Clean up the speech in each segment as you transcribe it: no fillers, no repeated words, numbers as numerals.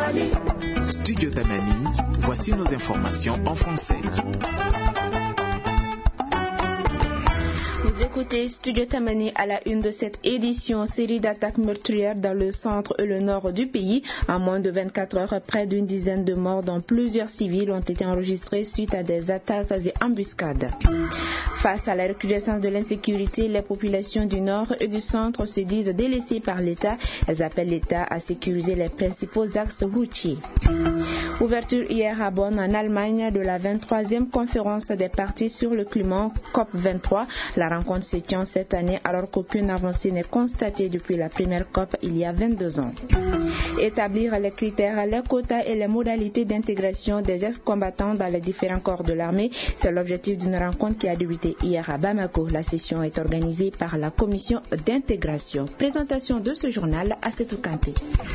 Studio Tamani, voici nos informations en français. Vous écoutez Studio Tamani à la une de cette édition. Série d'attaques meurtrières dans le centre et le nord du pays. En moins de 24 heures, près d'une dizaine de morts dont plusieurs civils ont été enregistrés suite à des attaques et embuscades. Face à la recrudescence de l'insécurité, les populations du nord et du centre se disent délaissées par l'État. Elles appellent l'État à sécuriser les principaux axes routiers. Ouverture hier à Bonn, en Allemagne, de la 23e conférence des partis sur le climat COP23. La rencontre se tient cette année alors qu'aucune avancée n'est constatée depuis la première COP il y a 22 ans. Établir les critères, les quotas et les modalités d'intégration des ex-combattants dans les différents corps de l'armée, c'est l'objectif d'une rencontre qui a débuté hier à Bamako. La session est organisée par la commission d'intégration. Présentation de ce journal à Setou Kanté.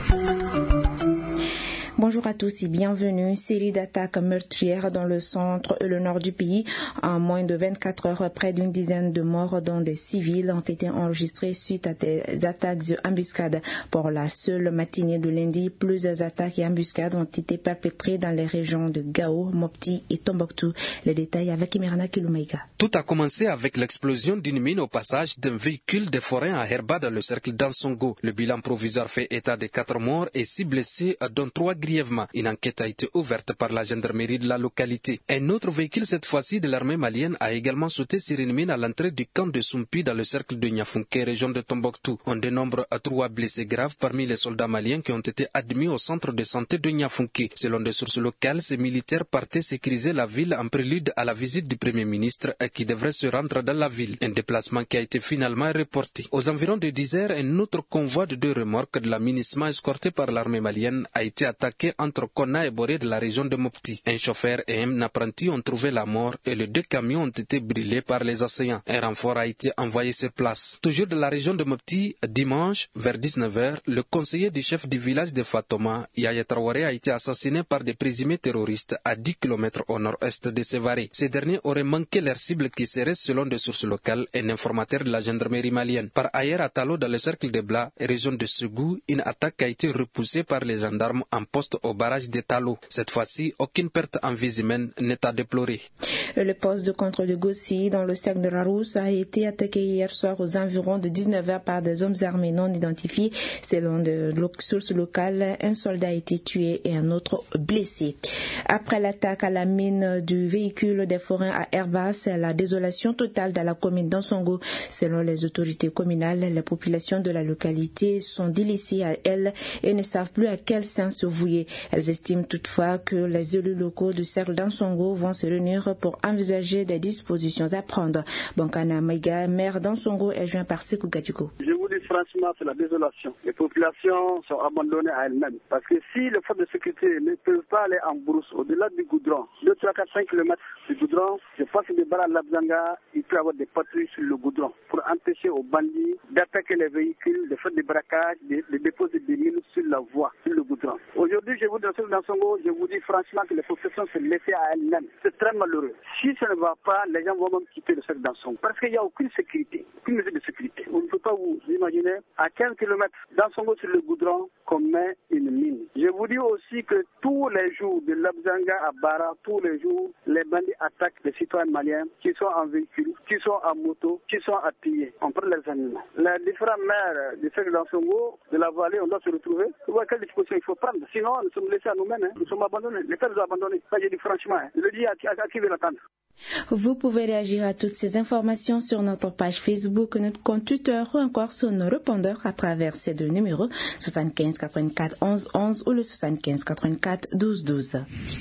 Bonjour à tous et bienvenue. Série d'attaques meurtrières dans le centre et le nord du pays. En moins de 24 heures, près d'une dizaine de morts dont des civils ont été enregistrés suite à des attaques et embuscades. Pour la seule matinée de lundi, plusieurs attaques et embuscades ont été perpétrées dans les régions de Gao, Mopti et Tombouctou. Les détails avec Emirana Kiloumaïga. Tout a commencé avec l'explosion d'une mine au passage d'un véhicule des forains à Herba dans le cercle d'Ansongo. Le bilan provisoire fait état de 4 morts et 6 blessés, dont 3 grièvement. Une enquête a été ouverte par la gendarmerie de la localité. Un autre véhicule, cette fois-ci de l'armée malienne, a également sauté sur une mine à l'entrée du camp de Soumpi dans le cercle de Niafunké, région de Tombouctou. On dénombre 3 blessés graves parmi les soldats maliens qui ont été admis au centre de santé de Niafunké. Selon des sources locales, ces militaires partaient sécuriser la ville en prélude à la visite du Premier ministre qui devrait se rendre dans la ville. Un déplacement qui a été finalement reporté. Aux environs de 10 heures, un autre convoi de 2 remorques de l'aménagement escorté par l'armée malienne a été attaqué entre Konna et Boré de la région de Mopti. Un chauffeur et un apprenti ont trouvé la mort et les 2 camions ont été brûlés par les assaillants. Un renfort a été envoyé sur place. Toujours de la région de Mopti, dimanche, vers 19h, le conseiller du chef du village de Fatoma, Yaya Traoré, a été assassiné par des présumés terroristes à 10 km au nord-est de Sévaré. Ces derniers auraient manqué leur cible qui serait, selon des sources locales, un informateur de la gendarmerie malienne. Par ailleurs, à Talo, dans le cercle de Bla, région de Ségou, une attaque a été repoussée par les gendarmes en poste au barrage de Talo. Cette fois-ci, aucune perte en vie humaine n'est à déplorer. Le poste de contrôle de Gossi dans le cercle de Larousse a été attaqué hier soir aux environs de 19h par des hommes armés non identifiés. Selon des sources locales, un soldat a été tué et un autre blessé. Après l'attaque à la mine du véhicule des forains à Herba, c'est la désolation totale dans la commune d'Ansongo. Selon les autorités communales, les populations de la localité sont délaissées à elles et ne savent plus à quel sens se vouer. Elles estiment toutefois que les élus locaux du cercle d'Ansongo vont se réunir pour envisager des dispositions à prendre. Bankana Maïga, maire d'Ansongo, est joint par Sekou Gadjugo. Je vous dis franchement, c'est la désolation. Les populations sont abandonnées à elles-mêmes. Parce que si les forces de sécurité ne peuvent pas aller en brousse au-delà du goudron, 2, 3, 4, 5 km du goudron, je pense que de Bara Labzanga, il peut y avoir des patrouilles sur le goudron pour empêcher aux bandits d'attaquer les véhicules, de faire des braquages, de déposer des mines sur la voie, sur le goudron. Aujourd'hui, je vous dis dans Songo, je vous dis franchement que les populations se laissent à elles-mêmes. C'est très malheureux. Si ça ne va pas, les gens vont même quitter le cercle d'Ansongo. Parce qu'il n'y a aucune sécurité, aucune mesure de sécurité. On ne peut pas vous imaginer à 15 km d'Ansongo sur le goudron qu'on met une mine. Je vous dis aussi que tous les jours, de Labzanga à Bara, tous les jours, les bandits attaquent les citoyens maliens qui sont en véhicule, qui sont en moto, qui sont à pied. On prend les animaux. Les différents maires du cercle d'Ansongo, de la vallée, on doit se retrouver. Voir quelle disposition il faut prendre. Sinon, nous sommes laissés à nous-mêmes. Nous sommes abandonnés. L'État nous a abandonnés. Ça, je dis franchement. Je le dis à qui veut l'entendre. Vous pouvez réagir à toutes ces informations sur notre page Facebook, notre compte Twitter ou encore sur nos répondeurs à travers ces 2 numéros 75 84 11 11 ou le 75 84 12 12.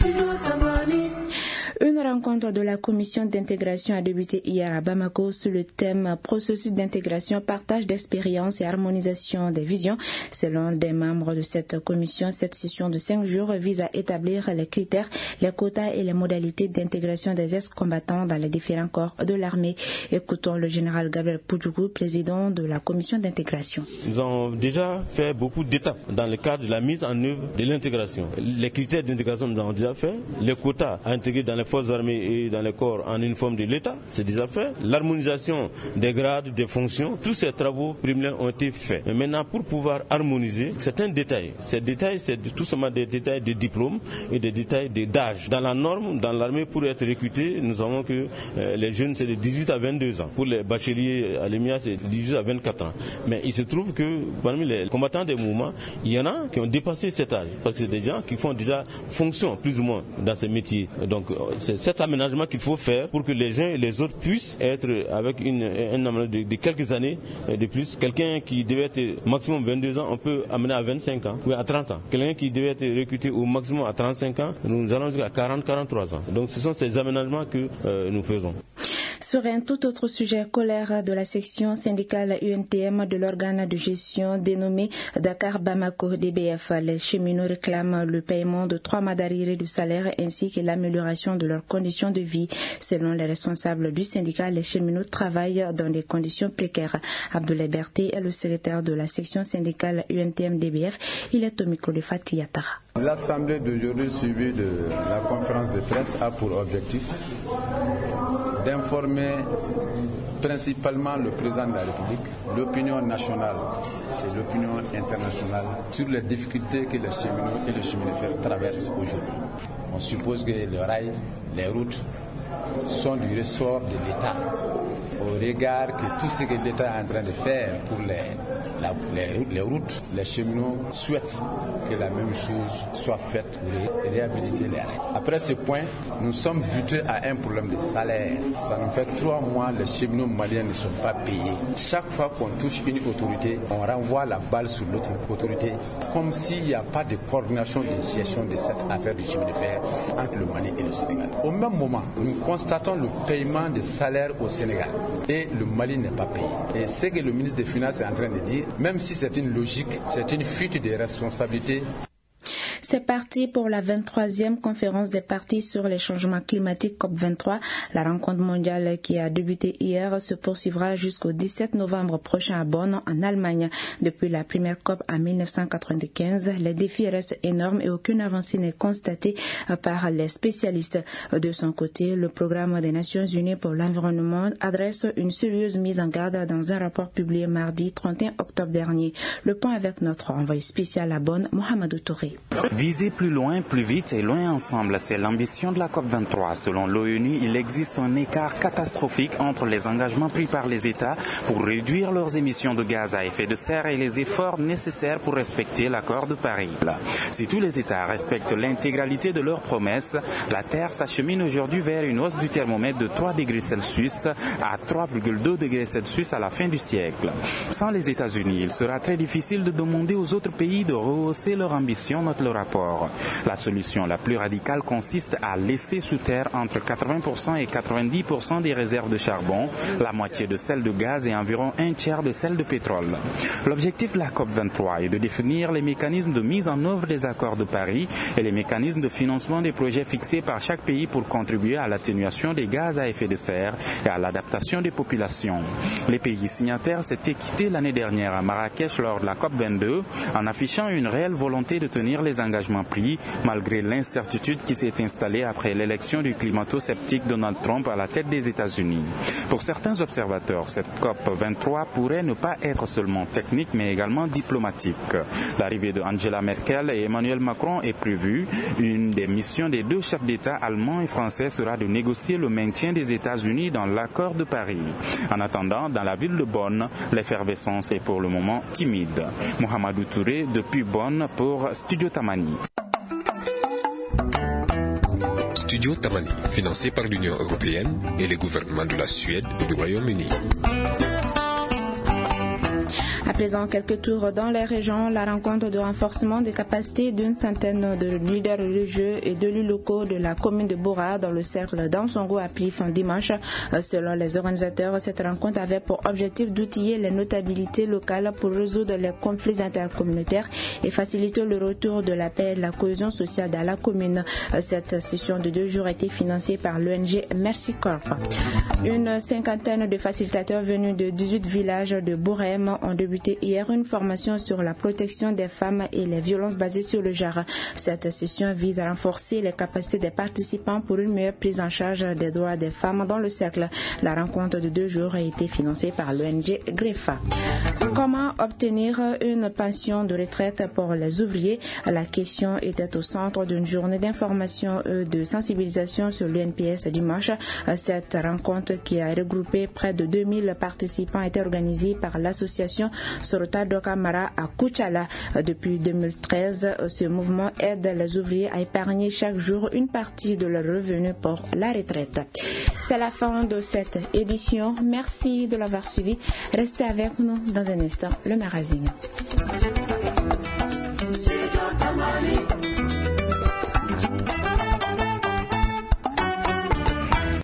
Une rencontre de la commission d'intégration a débuté hier à Bamako sur le thème processus d'intégration, partage d'expériences et harmonisation des visions. Selon des membres de cette commission, cette session de 5 jours vise à établir les critères, les quotas et les modalités d'intégration des ex-combattants dans les différents corps de l'armée. Écoutons le général Gabriel Poudjougou, président de la commission d'intégration. Nous avons déjà fait beaucoup d'étapes dans le cadre de la mise en œuvre de l'intégration. Les critères d'intégration nous avons déjà fait, les quotas à intégrer dans les forces armées et dans les corps en uniforme de l'État, c'est déjà fait. L'harmonisation des grades, des fonctions, tous ces travaux préliminaires ont été faits. Mais maintenant, pour pouvoir harmoniser, c'est un détail. Ces détails, c'est tout simplement des détails de diplôme et des détails d'âge. Dans la norme, dans l'armée, pour être recruté, nous savons que les jeunes, c'est de 18 à 22 ans. Pour les bacheliers à l'EMIA, c'est de 18 à 24 ans. Mais il se trouve que parmi les combattants des mouvements, il y en a qui ont dépassé cet âge. Parce que c'est des gens qui font déjà fonction, plus ou moins, dans ces métiers. Donc, c'est cet aménagement qu'il faut faire pour que les uns et les autres puissent être avec un aménagement de quelques années de plus. Quelqu'un qui devait être maximum 22 ans, on peut amener à 25 ans, ou à 30 ans. Quelqu'un qui devait être recruté au maximum à 35 ans, nous allons jusqu'à 40-43 ans. Donc, ce sont ces aménagements que nous faisons. Sur un tout autre sujet, colère de la section syndicale UNTM de l'organe de gestion dénommé Dakar Bamako DBF. Les cheminots réclament le paiement de 3 mois d'arriérés de salaire ainsi que l'amélioration de leurs conditions de vie. Selon les responsables du syndicat, les cheminots travaillent dans des conditions précaires. Abdoulaye Berté est le secrétaire de la section syndicale UNTM DBF. Il est au micro de Fatih Yatara. L'assemblée d'aujourd'hui suivie de la conférence de presse a pour objectif d'informer principalement le président de la République, l'opinion nationale et l'opinion internationale sur les difficultés que les cheminots et les cheminifères traversent aujourd'hui. On suppose que les rails, les routes sont du ressort de l'État, au regard que tout ce que l'État est en train de faire pour les routes, les cheminots souhaitent que la même chose soit faite pour réhabiliter les rails. Après ce point, nous sommes butés à un problème de salaire. Ça nous fait 3 mois, les cheminots maliens ne sont pas payés. Chaque fois qu'on touche une autorité, on renvoie la balle sur l'autre autorité, comme s'il n'y a pas de coordination de gestion de cette affaire du chemin de fer entre le Mali et le Sénégal. Au même moment, nous constatons le paiement des salaires au Sénégal et le Mali n'est pas payé. Et c'est que le ministre des Finances est en train de dire, même si c'est une logique, c'est une fuite des responsabilités. C'est parti pour la 23e conférence des partis sur les changements climatiques COP23. La rencontre mondiale qui a débuté hier se poursuivra jusqu'au 17 novembre prochain à Bonn, en Allemagne. Depuis la première COP en 1995, les défis restent énormes et aucune avancée n'est constatée par les spécialistes. De son côté, le programme des Nations Unies pour l'environnement adresse une sérieuse mise en garde dans un rapport publié mardi 31 octobre dernier. Le point avec notre envoyé spécial à Bonn, Mohamedou Touré. Viser plus loin, plus vite et loin ensemble, c'est l'ambition de la COP23. Selon l'ONU, il existe un écart catastrophique entre les engagements pris par les États pour réduire leurs émissions de gaz à effet de serre et les efforts nécessaires pour respecter l'accord de Paris. Si tous les États respectent l'intégralité de leurs promesses, la Terre s'achemine aujourd'hui vers une hausse du thermomètre de 3 degrés Celsius à 3,2 degrés Celsius à la fin du siècle. Sans les États-Unis, il sera très difficile de demander aux autres pays de rehausser leur ambition, note le rapport. La solution la plus radicale consiste à laisser sous terre entre 80% et 90% des réserves de charbon, la moitié de celles de gaz et environ un tiers de celles de pétrole. L'objectif de la COP23 est de définir les mécanismes de mise en œuvre des accords de Paris et les mécanismes de financement des projets fixés par chaque pays pour contribuer à l'atténuation des gaz à effet de serre et à l'adaptation des populations. Les pays signataires s'étaient quittés l'année dernière à Marrakech lors de la COP22 en affichant une réelle volonté de tenir les engagements pris, malgré l'incertitude qui s'est installée après l'élection du climato-sceptique Donald Trump à la tête des États-Unis. Pour certains observateurs, cette COP23 pourrait ne pas être seulement technique, mais également diplomatique. L'arrivée de Angela Merkel et Emmanuel Macron est prévue. Une des missions des 2 chefs d'État allemands et français sera de négocier le maintien des États-Unis dans l'accord de Paris. En attendant, dans la ville de Bonn, l'effervescence est pour le moment timide. Mohamedou Touré depuis Bonn pour Studio Tamani. Studio Tamani, financé par l'Union européenne et les gouvernements de la Suède et du Royaume-Uni. À présent, quelques tours dans les régions. La rencontre de renforcement des capacités d'une centaine de leaders religieux et d'élus locaux de la commune de Bora dans le cercle d'Ansongo a pris fin dimanche. Selon les organisateurs, cette rencontre avait pour objectif d'outiller les notabilités locales pour résoudre les conflits intercommunautaires et faciliter le retour de la paix et de la cohésion sociale dans la commune. Cette session de 2 jours a été financée par l'ONG Mercy Corp. Une cinquantaine de facilitateurs venus de 18 villages de Borem ont débuté débuté hier une formation sur la protection des femmes et les violences basées sur le genre. Cette session vise à renforcer les capacités des participants pour une meilleure prise en charge des droits des femmes dans le cercle. La rencontre de 2 jours a été financée par l'ONG GREFA. Comment obtenir une pension de retraite pour les ouvriers? La question était au centre d'une journée d'information et de sensibilisation sur l'UNPS dimanche. Cette rencontre qui a regroupé près de 2000 participants a été organisée par l'association Sorota Dokamara à Kuchala. Depuis 2013, ce mouvement aide les ouvriers à épargner chaque jour une partie de leur revenu pour la retraite. C'est la fin de cette édition. Merci de l'avoir suivi. Restez avec nous dans un instant, le magazine.